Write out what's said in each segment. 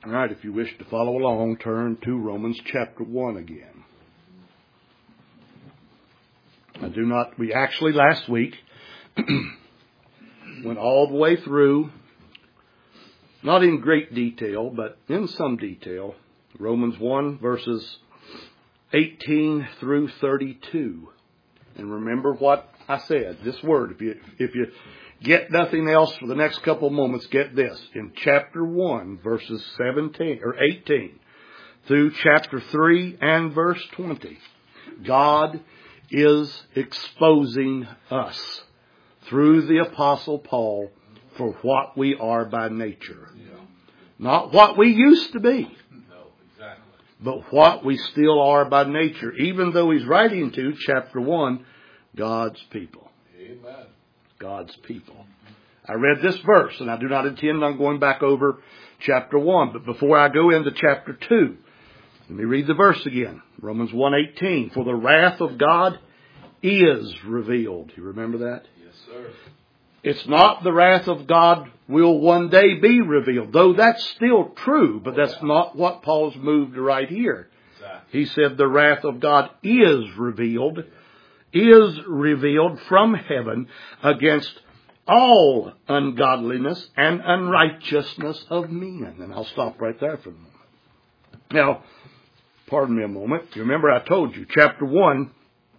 All right, if you wish to follow along, turn to Romans chapter 1 again. We actually last week went all the way through, not in great detail, but in some detail, Romans 1 verses 18 through 32. And remember what I said, this word, if you get nothing else for the next couple of moments, get this. In chapter 1, verses 18 through chapter 3 and verse 20, God is exposing us through the Apostle Paul for what we are by nature. Yeah. Not what we used to be, but what we still are by nature, even though he's writing to, chapter 1, God's people. Amen. God's people. I read this verse, and I do not intend on going back over chapter 1. But before I go into chapter 2, let me read the verse again. Romans 1:18. For the wrath of God is revealed. You remember that? Yes, sir. It's not the wrath of God will one day be revealed, though that's still true, but that's not what Paul's moved to write here. Exactly. He said the wrath of God is revealed from heaven against all ungodliness and unrighteousness of men. And I'll stop right there for a moment. Now, pardon me a moment. You remember I told you, chapter 1,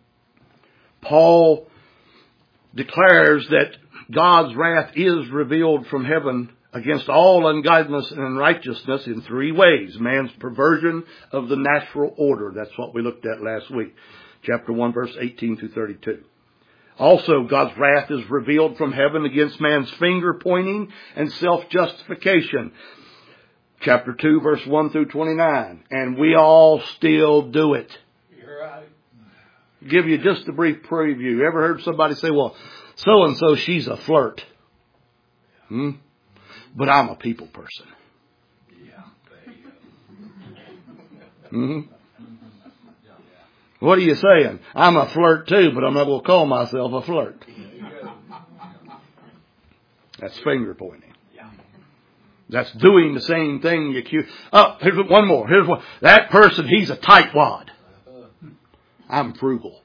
Paul declares that God's wrath is revealed from heaven against all ungodliness and unrighteousness in three ways. Man's perversion of the natural order. That's what we looked at last week. Chapter 1, verse 18 to 32. Also, God's wrath is revealed from heaven against man's finger pointing and self-justification. Chapter 2, verse 1 through 29. And we all still do it. You're right. Give you just a brief preview. You ever heard somebody say, well, so-and-so, she's a flirt. But I'm a people person. Yeah, there you go. What are you saying? I'm a flirt too, but I'm not going to call myself a flirt. That's finger pointing. That's doing the same thing you accuse. Oh, here's one more. Here's one. That person, he's a tightwad. I'm frugal.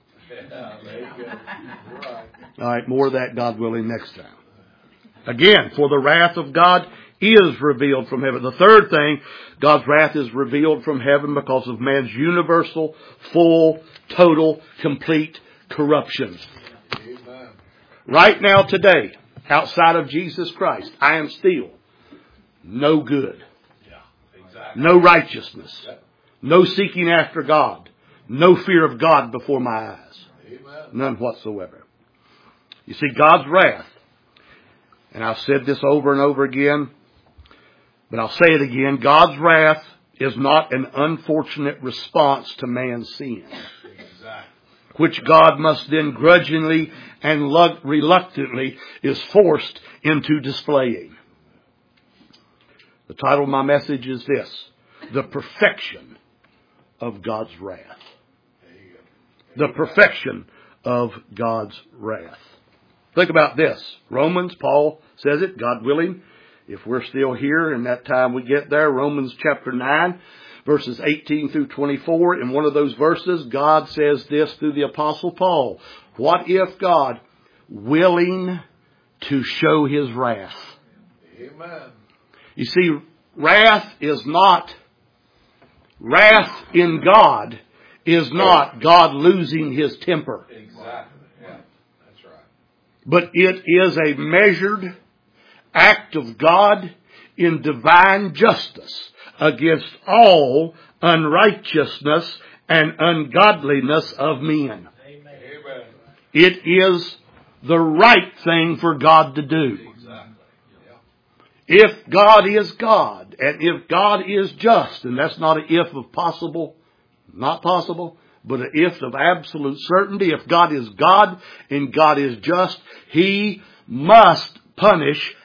All right, more of that, God willing, next time. Again, for the wrath of God is revealed from heaven. The third thing, God's wrath is revealed from heaven because of man's universal, full, total, complete corruption. Amen. Right now, today, outside of Jesus Christ, I am still no good. Yeah, exactly. No righteousness. No seeking after God. No fear of God before my eyes. Amen. None whatsoever. You see, God's wrath, and I've said this over and over again, but I'll say it again, God's wrath is not an unfortunate response to man's sin, which God must then grudgingly and reluctantly is forced into displaying. The title of my message is this: The Perfection of God's Wrath. The perfection of God's wrath. Think about this. Romans, Paul says it, God willing, if we're still here and that time we get there, Romans chapter 9, verses 18 through 24. In one of those verses, God says this through the Apostle Paul. What if God, willing to show his wrath? Amen. You see, wrath in God is not God losing his temper. Exactly. Yeah, that's right. But it is a measured act of God in divine justice against all unrighteousness and ungodliness of men. Amen. It is the right thing for God to do. Exactly. Yeah. If God is God, and if God is just, and that's not an if of possible, not possible, but an if of absolute certainty. If God is God and God is just, he must punish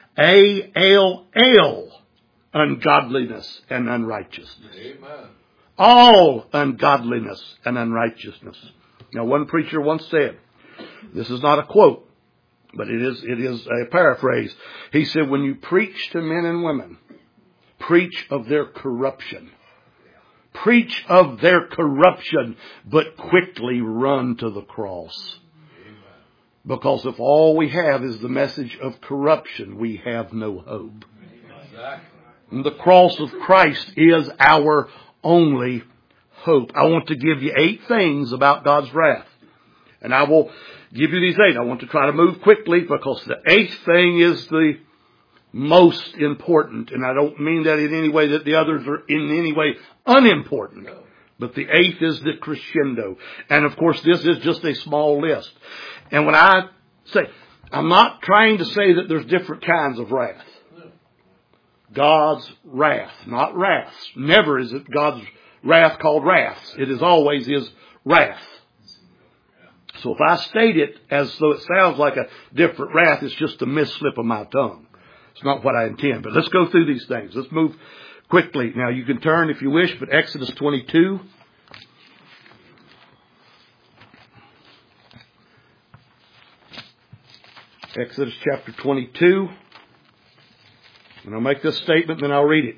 all ungodliness and unrighteousness. Amen. All ungodliness and unrighteousness. Now, one preacher once said, this is not a quote, but it is a paraphrase. He said, when you preach to men and women preach of their corruption. Preach of their corruption, but quickly run to the cross. Because if all we have is the message of corruption, we have no hope. And the cross of Christ is our only hope. I want to give you 8 things about God's wrath. And I will give you these 8. I want to try to move quickly because the 8th thing is the most important. And I don't mean that in any way that the others are in any way unimportant. But the 8th is the crescendo. And of course this is just a small list. And when I say, I'm not trying to say that there's different kinds of wrath. God's wrath, not wraths. Never is it God's wrath called wraths. It is always His wrath. So if I state it as though it sounds like a different wrath, it's just a misslip of my tongue. It's not what I intend. But let's go through these things. Let's move quickly. Now you can turn if you wish, but Exodus 22. Exodus chapter 22. And I'll make this statement, then I'll read it.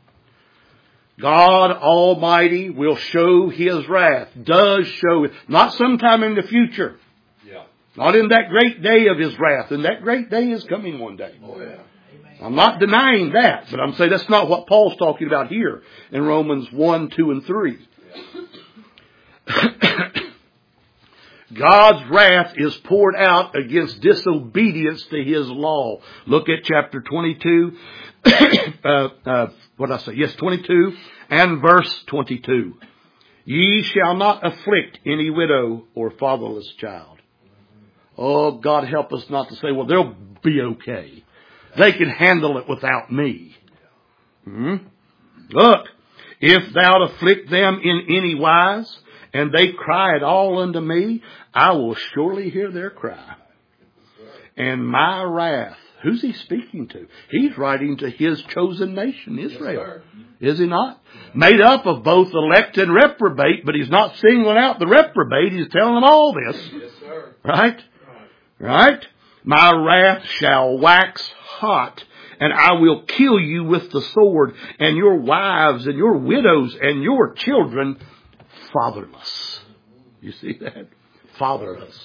God Almighty will show His wrath. Does show it. Not sometime in the future. Yeah. Not in that great day of His wrath. And that great day is coming one day. Oh, yeah. I'm not denying that. But I'm saying that's not what Paul's talking about here in Romans 1, 2, and 3. Yeah. God's wrath is poured out against disobedience to His law. Look at chapter 22. What did I say? Yes, 22 and verse 22. Ye shall not afflict any widow or fatherless child. Oh, God help us not to say, well, they'll be okay. They can handle it without me. Look, if thou afflict them in any wise, and they cry at all unto me, I will surely hear their cry. And my wrath, who's He speaking to? He's writing to His chosen nation, Israel. Yes, is He not? Made up of both elect and reprobate, but He's not singling out the reprobate. He's telling them all this. Yes, sir. Right? Right? My wrath shall wax hot, and I will kill you with the sword, and your wives and your widows and your children fatherless. You see that? Fatherless.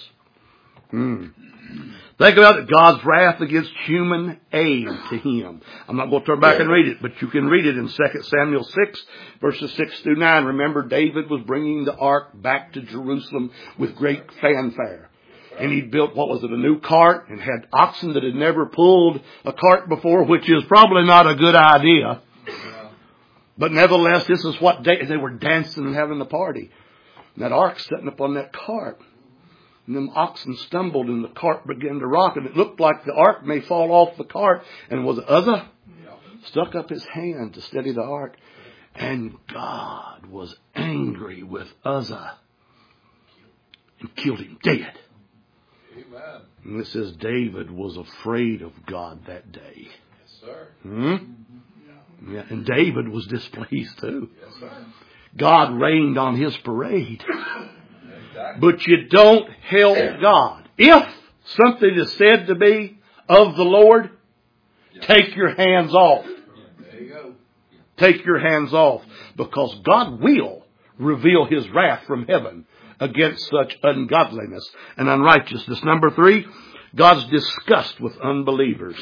Think about it. God's wrath against human aid to Him. I'm not going to turn back and read it, but you can read it in 2 Samuel 6, verses 6 through 9. Remember, David was bringing the ark back to Jerusalem with great fanfare. And he built, a new cart, and had oxen that had never pulled a cart before, which is probably not a good idea. But nevertheless, this is what they were dancing and having a party. And that ark sitting up on that cart. And them oxen stumbled and the cart began to rock. And it looked like the ark may fall off the cart. And was Uzzah stuck up his hand to steady the ark. And God was angry with Uzzah and killed him dead. Amen. And it says David was afraid of God that day. Yes, sir. Yeah, and David was displeased too. Yes, sir. God rained on his parade. Exactly. But you don't help God. If something is said to be of the Lord, take your hands off. There you go. Take your hands off. Because God will reveal His wrath from heaven against such ungodliness and unrighteousness. Number 3, God's disgust with unbelievers.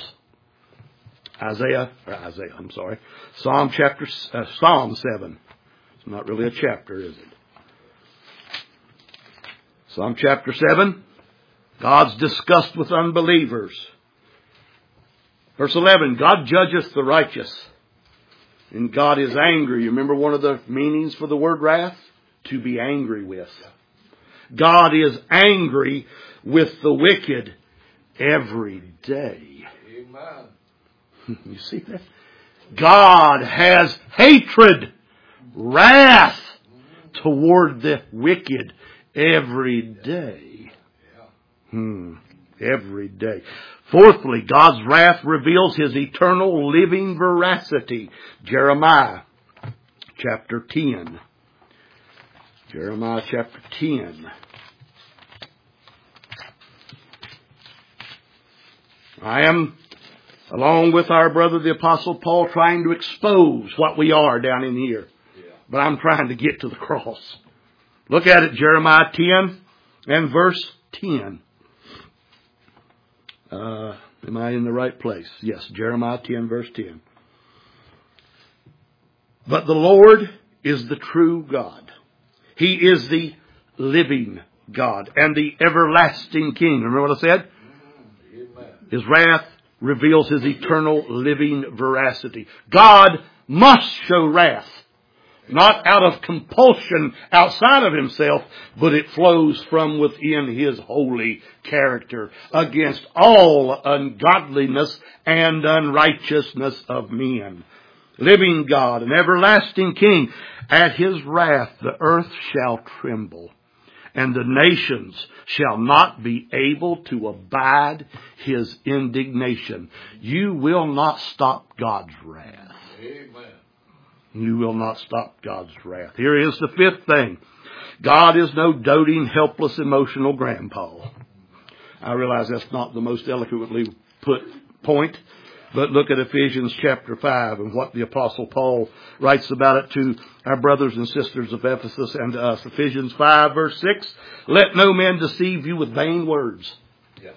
Psalm 7. It's not really a chapter, is it? Psalm chapter 7. God's disgust with unbelievers. Verse 11. God judgeth the righteous, and God is angry. You remember one of the meanings for the word wrath? To be angry with. God is angry with the wicked every day. Amen. You see that? God has hatred, wrath toward the wicked every day. Every day. Fourthly, God's wrath reveals His eternal living veracity. Jeremiah chapter 10. Jeremiah chapter 10. I am Along with our brother, the Apostle Paul, trying to expose what we are down in here. Yeah. But I'm trying to get to the cross. Look at it, Jeremiah 10 and verse 10. Am I in the right place? Yes, Jeremiah 10 verse 10. But the Lord is the true God. He is the living God and the everlasting King. Remember what I said? Amen. His wrath reveals His eternal living veracity. God must show wrath. Not out of compulsion outside of Himself, but it flows from within His holy character against all ungodliness and unrighteousness of men. Living God and everlasting King, at His wrath the earth shall tremble, and the nations shall not be able to abide His indignation. You will not stop God's wrath. Amen. You will not stop God's wrath. Here is the fifth thing. God is no doting, helpless, emotional grandpa. I realize that's not the most eloquently put point, but look at Ephesians chapter 5 and what the Apostle Paul writes about it to our brothers and sisters of Ephesus and to us. Ephesians 5 verse 6, let no man deceive you with vain words. Yeah.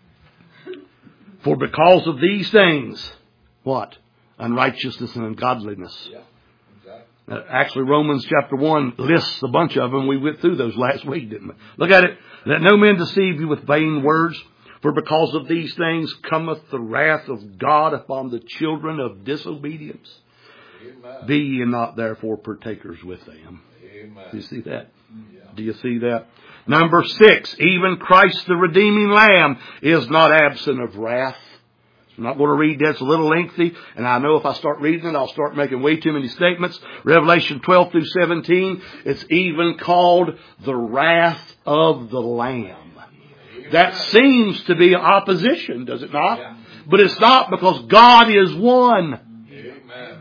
For because of these things, what? Unrighteousness and ungodliness. Yeah. Exactly. Actually, Romans chapter 1 lists a bunch of them. We went through those last week, didn't we? Look at it. Let no man deceive you with vain words, for because of these things cometh the wrath of God upon the children of disobedience. Amen. Be ye not therefore partakers with them. Amen. Do you see that? Yeah. Do you see that? Number 6, even Christ the redeeming Lamb is not absent of wrath. I'm not going to read that. It's a little lengthy. And I know if I start reading it, I'll start making way too many statements. Revelation 12 through 17. It's even called the wrath of the Lamb. That seems to be opposition, does it not? Yeah. But it's not, because God is one. Amen.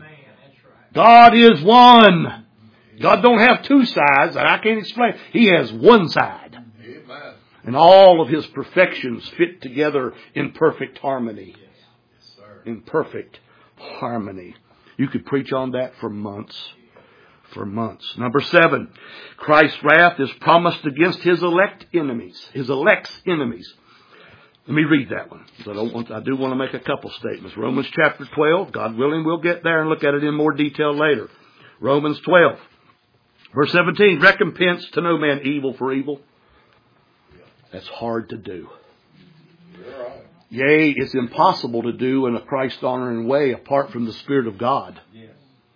God is one. God don't have two sides, and I can't explain. He has one side. Amen. And all of His perfections fit together in perfect harmony. Yes, sir. In perfect harmony. You could preach on that for months. For months. Number 7, Christ's wrath is promised against His elect enemies. His elect's enemies. Let me read that one. I do want to make a couple statements. Romans chapter 12. God willing, we'll get there and look at it in more detail later. Romans 12. Verse 17. Recompense to no man evil for evil. That's hard to do. You're right. Yea, it's impossible to do in a Christ-honoring way apart from the Spirit of God. Yeah.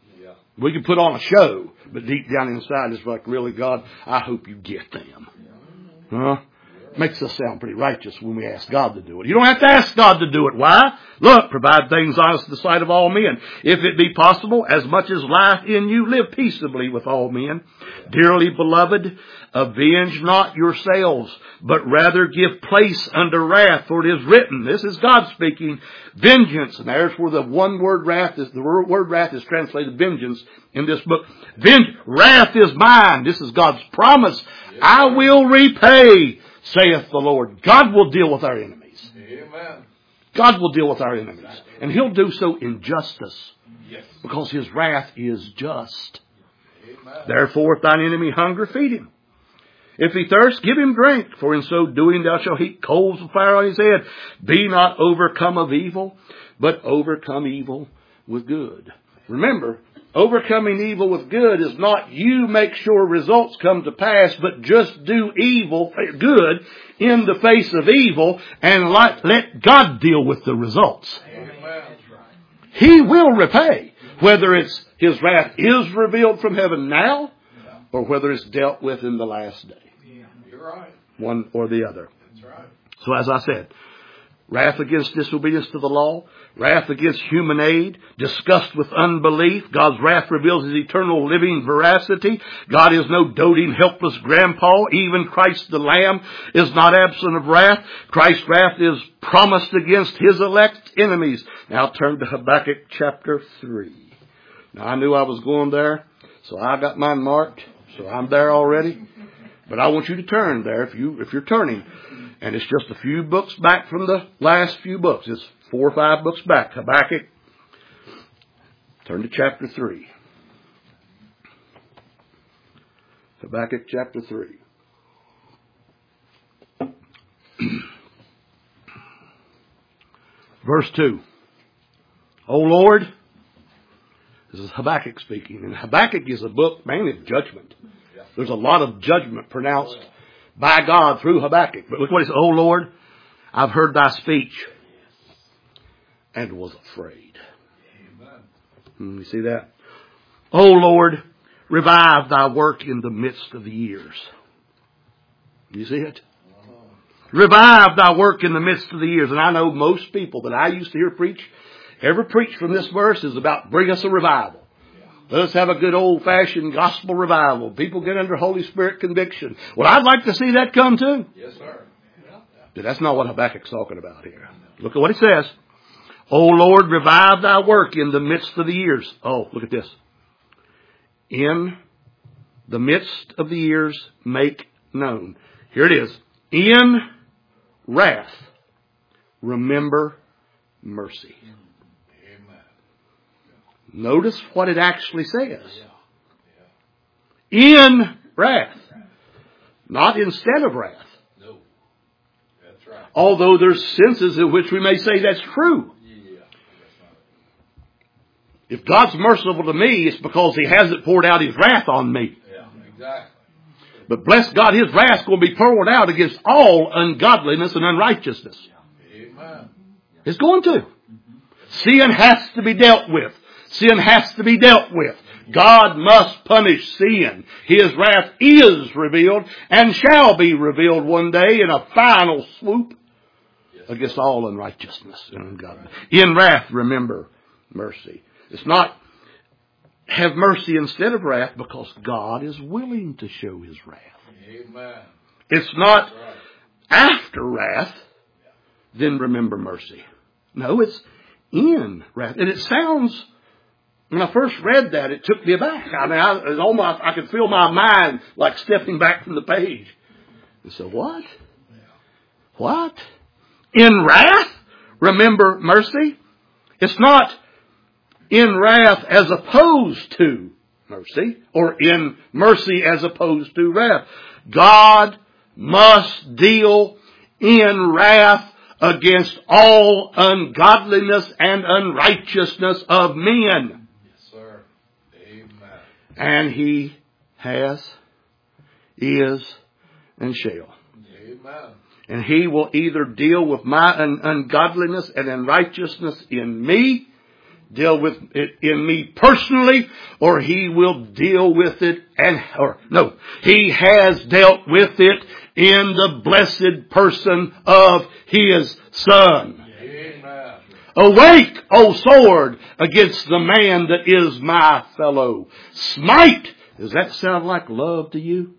We can put on a show, but deep down inside it's like, really, God, I hope you get them. Huh? Makes us sound pretty righteous when we ask God to do it. You don't have to ask God to do it. Why? Look, provide things honest in the sight of all men. If it be possible, as much as life in you, live peaceably with all men. Dearly beloved, avenge not yourselves, but rather give place unto wrath, for it is written. This is God speaking. Vengeance, and there's where the word wrath is translated vengeance in this book. Wrath is mine. This is God's promise. I will repay, saith the Lord. God will deal with our enemies. Amen. God will deal with our enemies. And He'll do so in justice. Yes. Because His wrath is just. Amen. Therefore, if thine enemy hunger, feed him. If he thirst, give him drink. For in so doing thou shalt heap coals of fire on his head. Be not overcome of evil, but overcome evil with good. Remember, overcoming evil with good is not you make sure results come to pass, but just do good in the face of evil and let God deal with the results. Amen. He will repay, whether it's His wrath is revealed from heaven now or whether it's dealt with in the last day. You're right. One or the other. That's right. So as I said, wrath against disobedience to the law, wrath against human aid, disgust with unbelief. God's wrath reveals His eternal living veracity. God is no doting, helpless grandpa. Even Christ the Lamb is not absent of wrath. Christ's wrath is promised against His elect enemies. Now turn to Habakkuk chapter 3. Now I knew I was going there, so I got mine marked. So I'm there already. But I want you to turn there if you're turning. And it's just a few books back from the last few books. It's 4 or 5 books back. Habakkuk. Turn to chapter 3. Habakkuk chapter 3. Verse 2. O Lord, this is Habakkuk speaking. And Habakkuk is a book mainly of judgment. There's a lot of judgment pronounced by God through Habakkuk. But look what he says. O Lord, I've heard thy speech and was afraid. You see that? O Lord, revive thy work in the midst of the years. You see it? Revive thy work in the midst of the years. And I know most people that I used to hear preach, every preach from this verse is about bring us a revival. Let us have a good old-fashioned gospel revival. People get under Holy Spirit conviction. Well, I'd like to see that come too. Yes, sir. But that's not what Habakkuk's talking about here. Look at what he says. O Lord, revive thy work in the midst of the years. Oh, look at this. In the midst of the years, make known. Here it is. In wrath, remember mercy. Amen. Notice what it actually says. In wrath. Not instead of wrath. No. That's right. Although there's senses in which we may say that's true. Yeah. If God's merciful to me, it's because He hasn't poured out His wrath on me. Yeah, exactly. But bless God, His wrath's going to be poured out against all ungodliness and unrighteousness. Amen. It's going to. Sin has to be dealt with. Sin has to be dealt with. God must punish sin. His wrath is revealed and shall be revealed one day in a final swoop against all unrighteousness and ungodliness. In wrath, remember mercy. It's not have mercy instead of wrath because God is willing to show His wrath. Amen. It's not after wrath, then remember mercy. No, it's in wrath. And it sounds, when I first read that, it took me aback. I mean, I could feel my mind like stepping back from the page. And so what? What? In wrath, remember mercy? It's not in wrath as opposed to mercy, or in mercy as opposed to wrath. God must deal in wrath against all ungodliness and unrighteousness of men. Yes, sir. Amen. And He has, is, and shall. Amen. And He will either deal with my ungodliness and unrighteousness in me, deal with it in me personally, or He will deal with it He has dealt with it in the blessed person of His Son. Amen. Awake, O sword, against the man that is my fellow. Smite. Does that sound like love to you?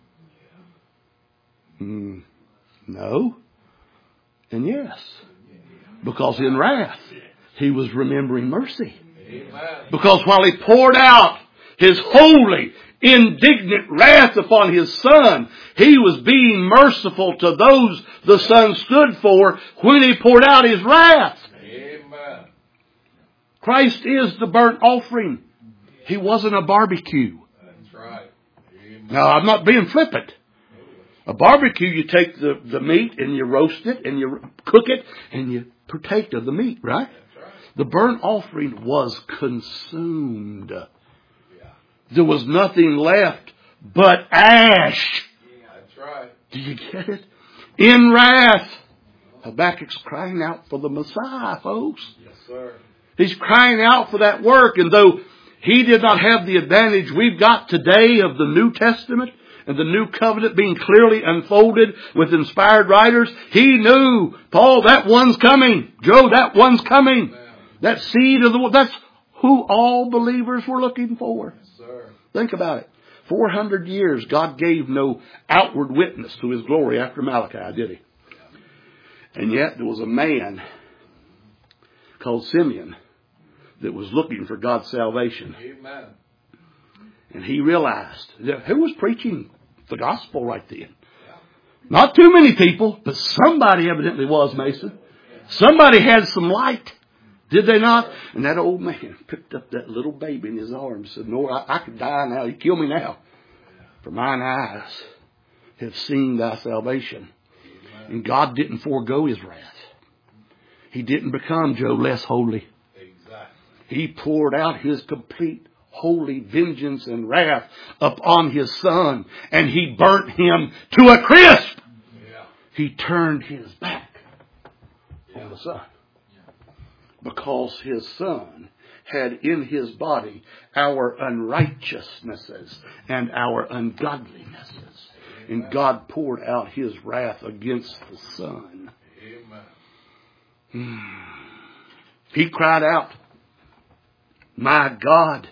No. And yes. Because in wrath, He was remembering mercy. Amen. Because while He poured out His holy, indignant wrath upon His Son, He was being merciful to those the Son stood for when He poured out His wrath. Amen. Christ is the burnt offering. He wasn't a barbecue. That's right. Amen. Now, I'm not being flippant. A barbecue, you take the meat and you roast it and you cook it and you partake of the meat, right? The burnt offering was consumed. There was nothing left but ash. That's right. Do you get it? In wrath. Habakkuk's crying out for the Messiah, folks. Yes, sir. He's crying out for that work. And though he did not have the advantage we've got today of the New Testament and the New Covenant being clearly unfolded with inspired writers, he knew, Paul, that one's coming. Joe, that one's coming. Amen. That seed of the one. That's who all believers were looking for. Yes, sir. Think about it. 400 years, God gave no outward witness to His glory after Malachi, did He? And yet there was a man called Simeon that was looking for God's salvation. Amen. And he realized that who was preaching the gospel right then? Not too many people, but somebody evidently was, Mason. Somebody had some light. Did they not? And that old man picked up that little baby in his arms and said, Lord, I could die now. You kill me now. For mine eyes have seen thy salvation. And God didn't forego his wrath. He didn't become Joe less holy. He poured out his complete holy vengeance and wrath upon his son. And he burnt him to a crisp. He turned his back on the son. Because his son had in his body our unrighteousnesses and our ungodlinesses. And God poured out his wrath against the son. He cried out, my God,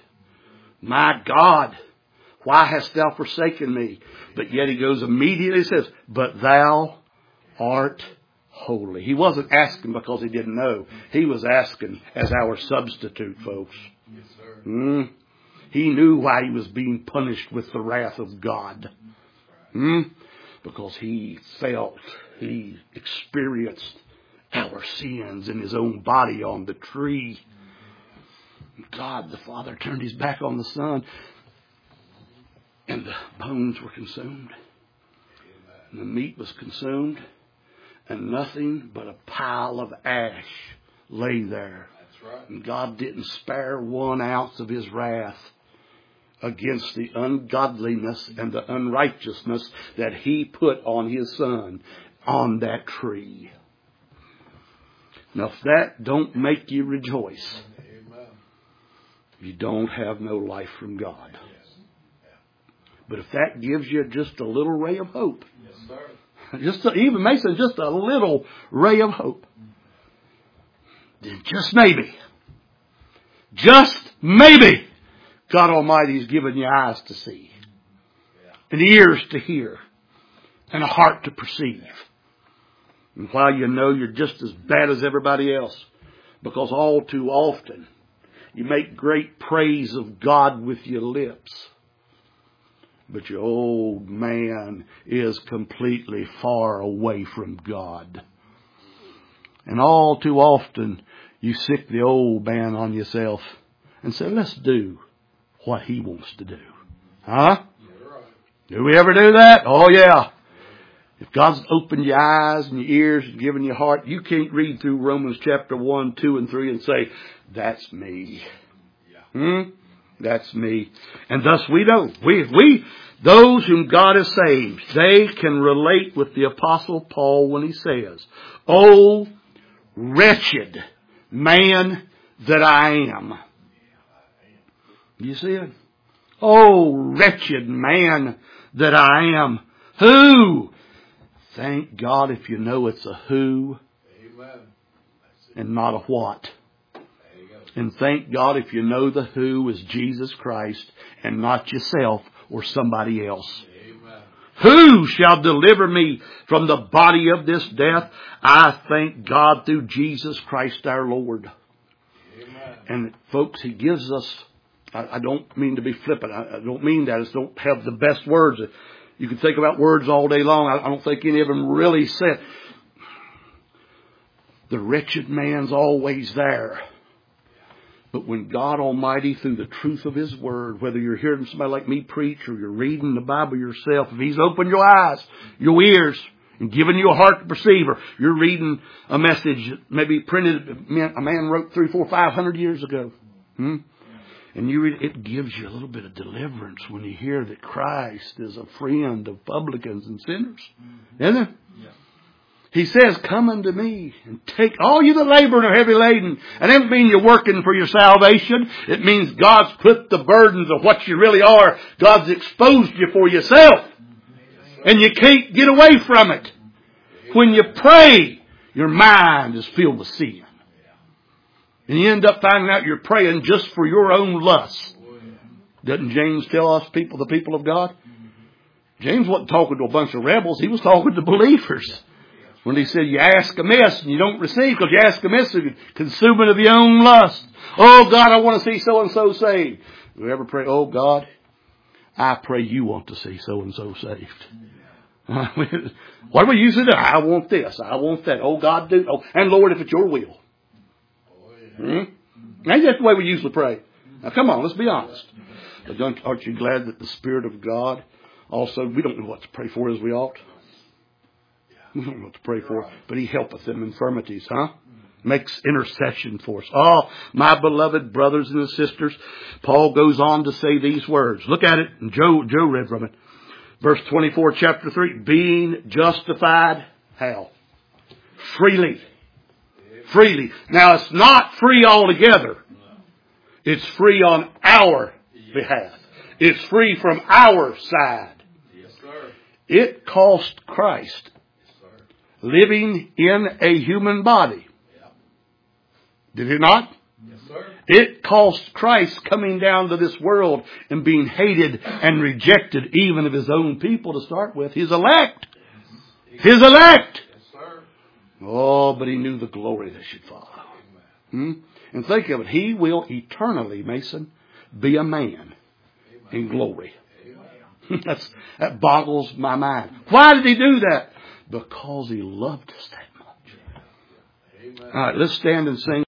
why hast thou forsaken me? But yet he goes immediately, says, but thou art holy. He wasn't asking because he didn't know. He was asking as our substitute, folks. Yes, sir. He knew why he was being punished with the wrath of God. Because he experienced our sins in his own body on the tree. God the Father turned his back on the Son, and the bones were consumed, and the meat was consumed, and nothing but a pile of ash lay there. That's right. And God didn't spare 1 ounce of his wrath against the ungodliness and the unrighteousness that he put on his Son on that tree. Now, if that don't make you rejoice, Amen. you don't have no life from God. But if that gives you just a little ray of hope, Yes, sir. even Mason, just a little ray of hope, then just maybe, God Almighty's given you eyes to see, and ears to hear, and a heart to perceive. And while you know you're just as bad as everybody else, because all too often you make great praise of God with your lips, but your old man is completely far away from God. And all too often you sick the old man on yourself and say, let's do what he wants to do. Huh? Do we ever do that? Oh yeah. If God's opened your eyes and your ears and given your heart, you can't read through Romans chapter 1, 2, and 3 and say, that's me. That's me. And thus we know. We, those whom God has saved, they can relate with the Apostle Paul when he says, oh, wretched man that I am. You see it? Oh, wretched man that I am. Who? Thank God if you know it's a who. Amen. And not a what. And thank God if you know the who is Jesus Christ and not yourself or somebody else. Amen. Who shall deliver me from the body of this death? I thank God through Jesus Christ our Lord. Amen. And folks, he gives us, I don't mean to be flippant. I don't mean that. I just don't have the best words. You can think about words all day long. I don't think any of them really said. The wretched man's always there. But when God Almighty, through the truth of His Word, whether you're hearing somebody like me preach or you're reading the Bible yourself, if He's opened your eyes, your ears, and given you a heart to perceive, or you're reading a message maybe printed, a man wrote 300, 400, 500 years ago. And you read, it gives you a little bit of deliverance when you hear that Christ is a friend of publicans and sinners. Isn't it? Yeah. He says, come unto me and take all you that labor and are heavy laden. And that doesn't mean you're working for your salvation. It means God's put the burdens of what you really are. God's exposed you for yourself. And you can't get away from it. When you pray, your mind is filled with sin. And you end up finding out you're praying just for your own lust. Doesn't James tell us the people of God? James wasn't talking to a bunch of rebels. He was talking to believers. When he said, you ask amiss and you don't receive because you ask amiss, you're consuming of your own lust. Oh God, I want to see so-and-so saved. You ever pray, oh God, I pray you want to see so-and-so saved. What do we usually do? I want this. I want that. Oh, God, do. Oh, and Lord, if it's your will. Oh, yeah. Ain't that the way we usually pray? Now, come on, let's be honest. But aren't you glad that the Spirit of God also, we don't know what to pray for as we ought. We don't know what to pray for, but He helpeth them infirmities, huh? Makes intercession for us. Oh, my beloved brothers and sisters, Paul goes on to say these words. Look at it. And Joe read from it. Verse 24, chapter 3. Being justified, how? Freely. Freely. Now, it's not free altogether. It's free on our behalf. It's free from our side. Yes, sir. It cost Christ Yes, sir. living in a human body. Yeah. Did it not? Yes, sir. It cost Christ coming down to this world and being hated and rejected even of His own people to start with. His elect. His elect. Yes, sir. Oh, but He knew the glory that should follow. And think of it. He will eternally, Mason, be a man in glory. That boggles my mind. Why did He do that? Because He loved us that much. Amen. All right, let's stand and sing.